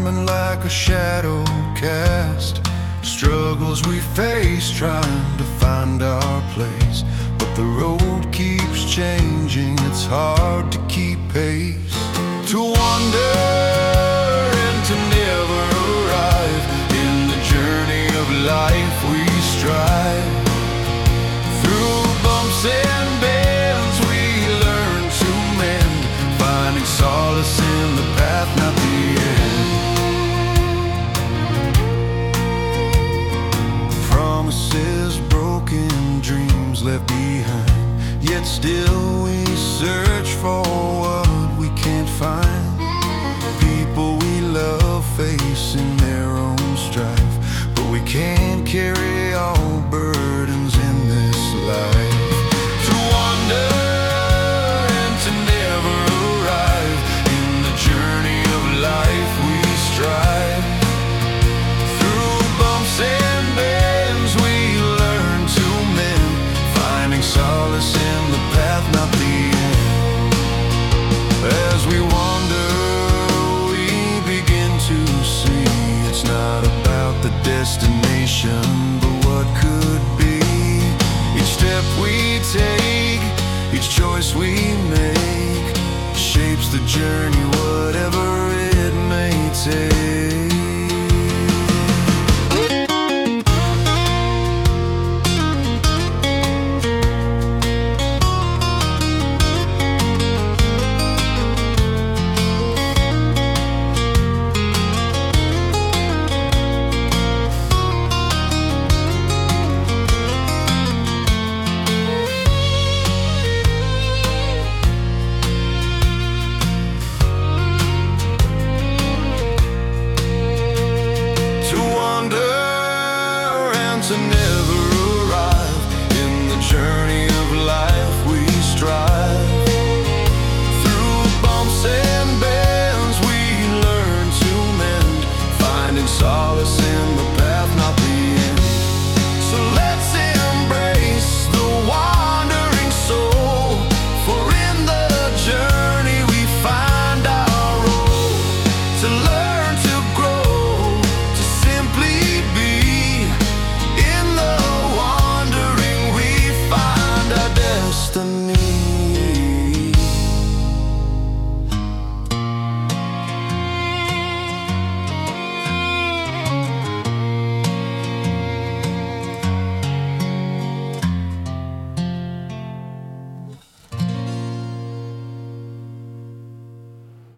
environment like a shadow cast. Struggles we face trying to find our place, but the road keeps changing, it's hard to keep pace. To wander and to never arrive, in the journey of life we strive. Through bumps and bends we learn to mend, finding solace in the path, not the end. Promises broken, dreams left behind, yet still we search for what we can't find. People we love facing their own strife, but we can't carry all burdens in this life. To wander and to never arrive, in the journey of life we strive. Through bumps and bends we learn to mend, finding solace in the path, not the end. As we wander we begin to see, it's not about the destination, but what could be. Each step we take, each choice we make, shapes the journey, whatever it may take. To never